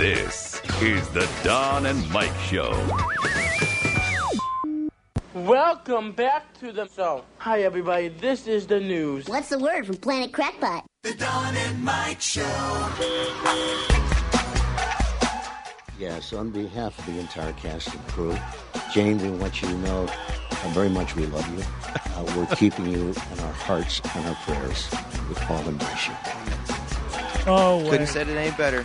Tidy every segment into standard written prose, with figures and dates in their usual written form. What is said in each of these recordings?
This is the Don and Mike Show. Welcome back to the show. Hi, everybody. This is the news. What's the word from Planet Crackpot? The Don and Mike Show. Yes, on behalf of the entire cast and crew, Jane, we want you to know how very much we love you. We're keeping you in our hearts and our prayers. We all embrace you. Oh, couldn't have said it any better.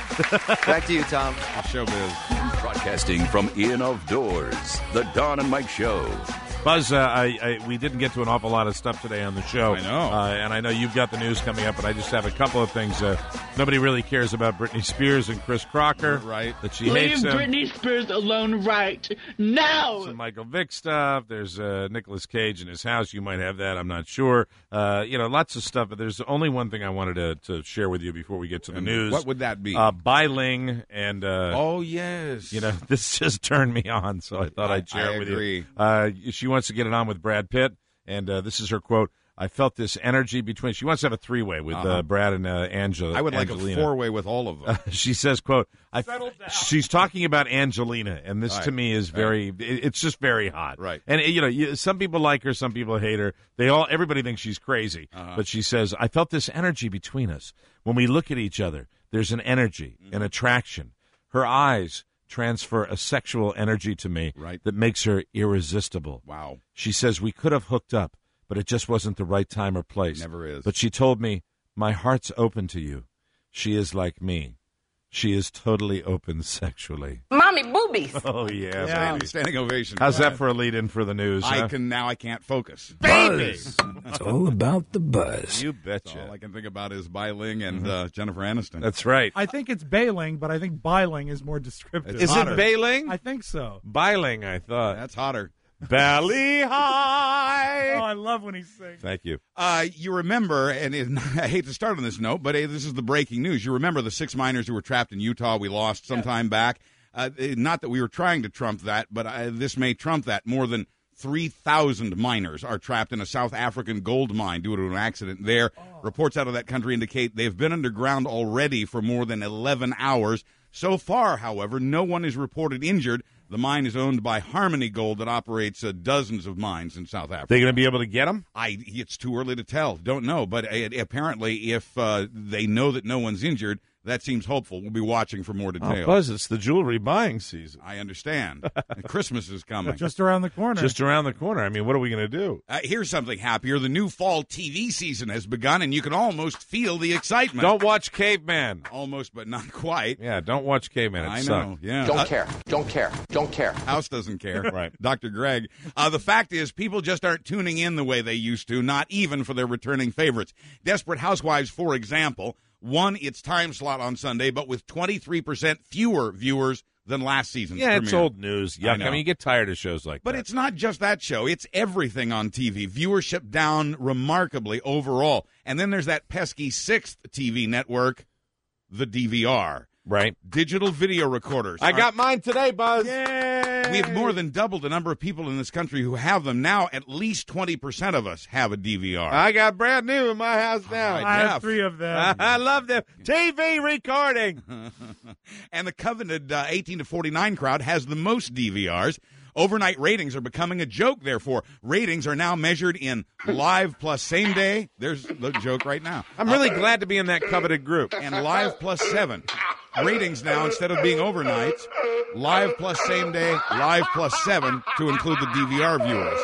Back to you, Tom. Showbiz. Broadcasting from In of Doors, the Don and Mike Show. Buzz, we didn't get to an awful lot of stuff today on the show. I know. And I know you've got the news coming up, but I just have a couple of things. Nobody really cares about Britney Spears and Chris Crocker. Right. That she hates Leave him. Britney Spears alone right now. Some Michael Vick stuff. There's Nicolas Cage in his house. You might have that. I'm not sure. Lots of stuff. But there's only one thing I wanted to share with you before we get to the news. What would that be? Bai Ling and... oh, yes. This just turned me on, so I thought I'd share it with you. She wants to get it on with Brad Pitt, and this is her quote. I felt this energy between... She wants to have a three-way with Brad and Angelina. I would like a four-way with all of them. She says, quote, she's talking about Angelina, and this to me is very... It's just very hot. Right. And, some people like her, some people hate her. Everybody thinks she's crazy. But she says, I felt this energy between us. When we look at each other, there's an energy, an attraction. Her eyes transfer a sexual energy to me that makes her irresistible. Wow. She says, we could have hooked up, but it just wasn't the right time or place. Never is. But she told me, my heart's open to you. She is like me. She is totally open sexually. Mommy boobies. Oh, yeah, baby. Standing ovation. How's that for a lead-in for the news? I can't focus. Buzz. It's all about the buzz. You betcha. All I can think about is Bai Ling and Jennifer Aniston. That's right. I think it's Bailing, but I think Bailing is more descriptive. Is it Bailing? I think so. Bailing, I thought. That's hotter. Belly high. Oh, I love when he sings. Thank you. You remember, and I hate to start on this note, but this is the breaking news. You remember the 6 miners who were trapped in Utah we lost some time back? Not that we were trying to trump that, but this may trump that. More than 3,000 miners are trapped in a South African gold mine due to an accident there. Reports out of that country indicate they've been underground already for more than 11 hours. So far, however, no one is reported injured. The mine is owned by Harmony Gold that operates dozens of mines in South Africa. They going to be able to get them? It's too early to tell. Don't know. But apparently, if they know that no one's injured, that seems hopeful. We'll be watching for more details. Oh, Buzz, it's the jewelry buying season. I understand. Christmas is coming. Just around the corner. Just around the corner. I mean, what are we going to do? Here's something happier. The new fall TV season has begun, and you can almost feel the excitement. Don't watch Caveman. Almost, but not quite. Yeah, don't watch Caveman. I sucked. know, yeah. Don't care. House doesn't care. Right. Dr. Greg. The fact is, people just aren't tuning in the way they used to, not even for their returning favorites. Desperate Housewives, for example, won its time slot on Sunday, but with 23% fewer viewers than last season's premiere. It's old news. Yuck. I mean, you get tired of shows like that. But it's not just that show. It's everything on TV. Viewership down remarkably overall. And then there's that pesky 6th TV network, the DVR. Right. Digital video recorders. I got mine today, Buzz. Yay! We have more than doubled the number of people in this country who have them. Now, at least 20% of us have a DVR. I got brand new in my house now. I have 3 of them. I love them. TV recording. And the coveted 18 to 49 crowd has the most DVRs. Overnight ratings are becoming a joke, therefore. Ratings are now measured in live plus same day. There's the joke right now. I'm really glad to be in that coveted group. And live plus 7. Ratings now, instead of being overnights, live plus same day, live plus 7 to include the DVR viewers.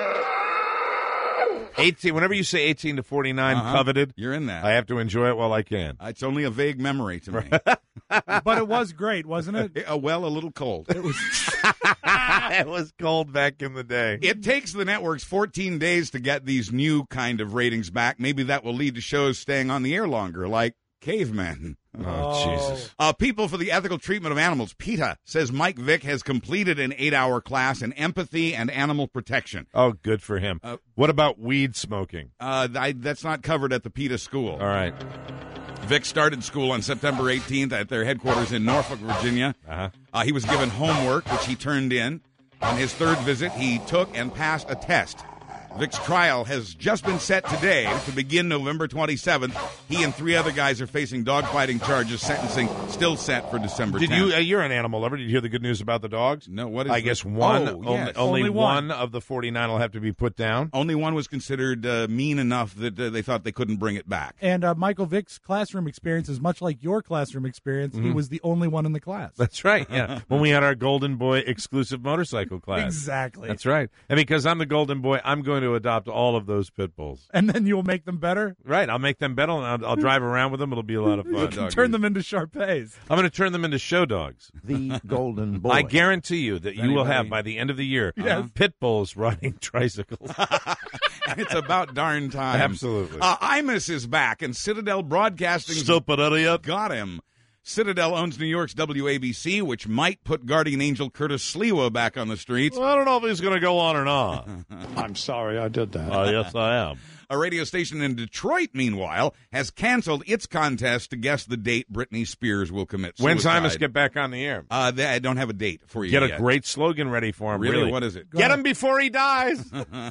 18. Whenever you say 18 to 49 coveted, you're in that. I have to enjoy it while I can. It's only a vague memory to me. But it was great, wasn't it? A little cold. It was. It was cold back in the day. It takes the networks 14 days to get these new kind of ratings back. Maybe that will lead to shows staying on the air longer, like Caveman. Oh, Jesus. People for the Ethical Treatment of Animals, PETA, says Mike Vick has completed an 8-hour class in empathy and animal protection. Oh, good for him. What about weed smoking? That's not covered at the PETA school. All right. Vick started school on September 18th at their headquarters in Norfolk, Virginia. He was given homework, which he turned in. On his third visit, he took and passed a test. Vic's trial has just been set today to begin November 27th. He and 3 other guys are facing dogfighting charges. Sentencing still set for December 10th. Did you? You're an animal lover. Did you hear the good news about the dogs? No, what is I guess one. Oh, yes. Only one of the 49 will have to be put down. Only one was considered mean enough that they thought they couldn't bring it back. And Michael Vick's classroom experience is much like your classroom experience. He was the only one in the class. That's right, yeah. When we had our Golden Boy exclusive motorcycle class. Exactly. That's right. And because I'm the Golden Boy, I'm going to adopt all of those pit bulls. And then you'll make them better? Right. I'll make them better, and I'll drive around with them. It'll be a lot of fun. You can turn them into Shar-Peis. I'm going to turn them into show dogs. The Golden Boy. I guarantee you that you will have, by the end of the year, pit bulls riding tricycles. It's about darn time. Absolutely. Imus is back, and Citadel Broadcasting got him. Citadel owns New York's WABC, which might put guardian angel Curtis Sliwa back on the streets. Well, I don't know if he's going to go on or not. I'm sorry I did that. Yes, I am. A radio station in Detroit, meanwhile, has canceled its contest to guess the date Britney Spears will commit suicide. When's Imus get back on the air? I don't have a date for you Get yet. a great slogan ready for him. Really? What is it? Get him before he dies.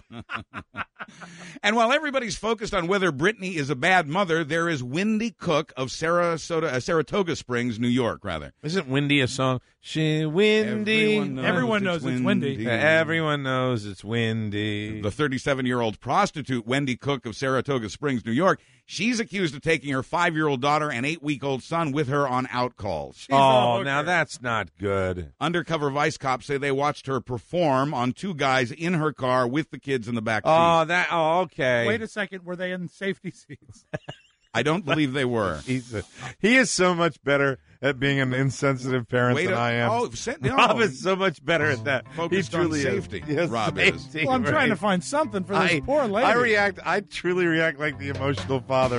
And while everybody's focused on whether Britney is a bad mother, there is Wendy Cook of Saratoga Springs, New York, rather. Isn't Windy a song? She windy. Everyone knows it's windy. Everyone knows it's windy. The 37-year-old prostitute Wendy Cook of Saratoga Springs, New York, she's accused of taking her 5-year-old daughter and 8-week-old son with her on out calls. Oh, now that's not good. Undercover Vice cops say they watched her perform on 2 guys in her car with the kids in the back seat. Okay. Wait a second. Were they in safety seats? I don't believe they were. He is so much better at being an insensitive parent than I am. Rob is so much better at that. Focused on safety. Yes, Rob is. Well, I'm trying to find something for this poor lady. I truly react like the emotional father.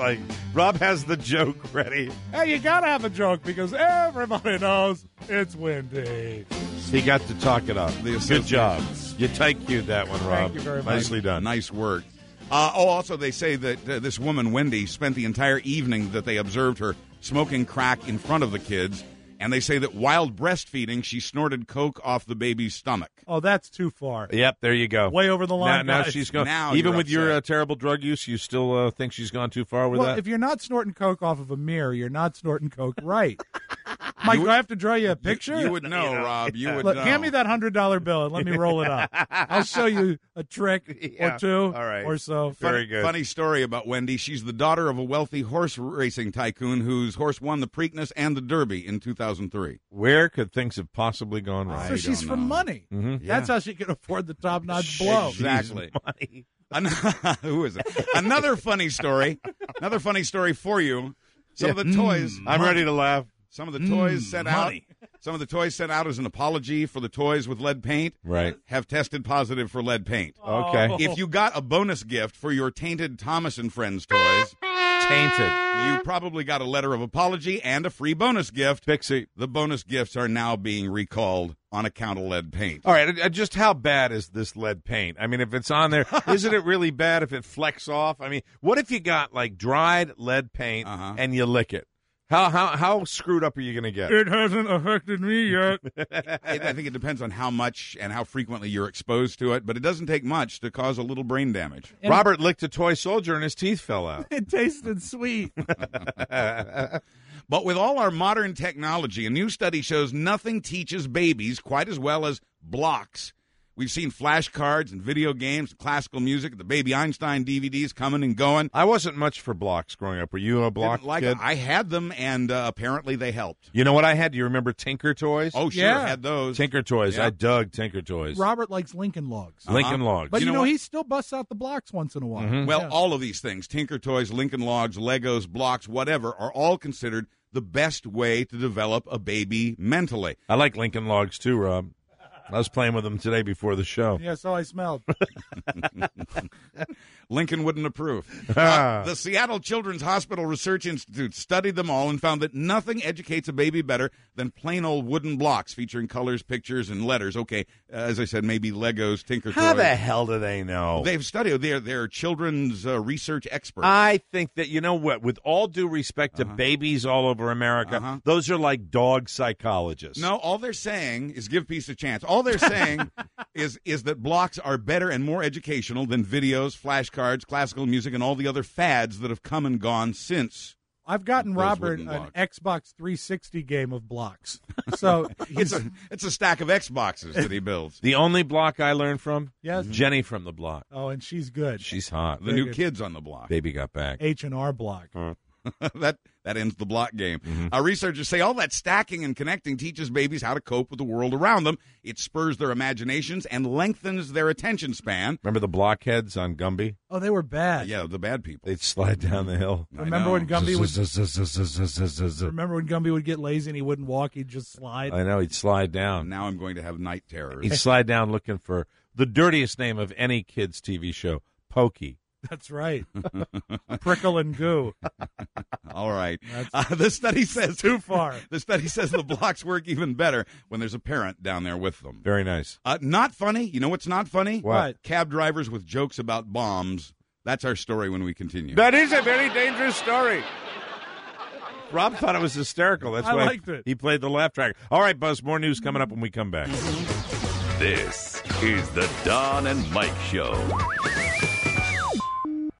Rob has the joke ready. Hey, you got to have a joke because everybody knows it's windy. He got to talk it up. Good job. You tight cued that one, Rob. Thank you very much. Nicely done. Nice work. Also, they say that this woman, Wendy, spent the entire evening that they observed her smoking crack in front of the kids. And they say that while breastfeeding, she snorted coke off the baby's stomach. Oh, that's too far. Yep, there you go. Way over the line. Now guys. she's gone. Now even you're with your upset. terrible drug use, you still think she's gone too far with Well, that? if you're not snorting coke off of a mirror, you're not snorting coke right. Mike, do I have to draw you a picture? You would know, Rob. You would Look, know. hand me that $100 bill and let me roll it up. I'll show you a trick or two or so. Very good. Funny story about Wendy. She's the daughter of a wealthy horse racing tycoon whose horse won the Preakness and the Derby in 2003. Where could things have possibly gone wrong? So she's from money. Mhm. That's how she can afford the top-notch blow. Exactly. Money. Who is it? Another funny story. Another funny story for you. Some of the toys. I'm ready to laugh. Some of the toys sent out. Some of the toys sent out as an apology for the toys with lead paint. Right. Have tested positive for lead paint. Okay. If you got a bonus gift for your tainted Thomas and Friends toys, Tainted. you probably got a letter of apology and a free bonus gift. Pixie. The bonus gifts are now being recalled on account of lead paint. All right, just how bad is this lead paint? I mean, if it's on there, isn't it really bad if it flecks off? I mean, what if you got like dried lead paint and you lick it? How screwed up are you going to get? It hasn't affected me yet. I think it depends on how much and how frequently you're exposed to it, but it doesn't take much to cause a little brain damage. Robert licked a toy soldier and his teeth fell out. It tasted sweet. But with all our modern technology, a new study shows nothing teaches babies quite as well as blocks. We've seen flashcards and video games, and classical music, the Baby Einstein DVDs coming and going. I wasn't much for blocks growing up. Were you a block kid? I had them, and apparently they helped. You know what I had? Do you remember Tinker Toys? Oh, sure, Yeah. had those. Tinker Toys. Yeah. I dug Tinker Toys. Robert likes Lincoln Logs. Lincoln Logs. But You you know know, what? he still busts out the blocks once in a while. Mhm. Well, Yeah. all of these things, Tinker Toys, Lincoln Logs, Legos, blocks, whatever, are all considered the best way to develop a baby mentally. I like Lincoln Logs too, Rob. I was playing with them today before the show. Yeah, so I smelled. Lincoln wouldn't approve. The Seattle Children's Hospital Research Institute studied them all and found that nothing educates a baby better than plain old wooden blocks featuring colors, pictures, and letters. Okay, as I said, maybe Legos, Tinker Toys. How the hell do they know? They've studied. They're children's research experts. I think that, you know what, with all due respect to babies all over America, those are like dog psychologists. No, all they're saying is give peace a chance. All they're saying is that blocks are better and more educational than videos, flashcards, classical music, and all the other fads that have come and gone since. I've gotten Robert an Xbox 360 game of blocks. So it's a stack of Xboxes that he builds. The only block I learned from? Yes. Jenny from the block. Oh, and she's good. She's hot. The new kids on the block. Baby got back. H&R block. That ends the block game. Researchers say all that stacking and connecting teaches babies how to cope with the world around them. It spurs their imaginations and lengthens their attention span. Remember the blockheads on Gumby? Oh, they were bad. Yeah, the bad people. They'd slide down the hill. Remember when Gumby would get lazy and he wouldn't walk, he'd just slide? I know, he'd slide down. Now I'm going to have night terrors. He'd slide down looking for the dirtiest name of any kid's TV show, Pokey. That's right. Prickle and goo. All right. The study says too far. The study says the blocks work even better when there's a parent down there with them. Very nice. Not funny. You know what's not funny? What? Cab drivers with jokes about bombs. That's our story when we continue. That is a very dangerous story. Rob thought it was hysterical. That's why I liked it. He played the laugh track. All right, Buzz, more news coming up when we come back. This is the Don and Mike Show.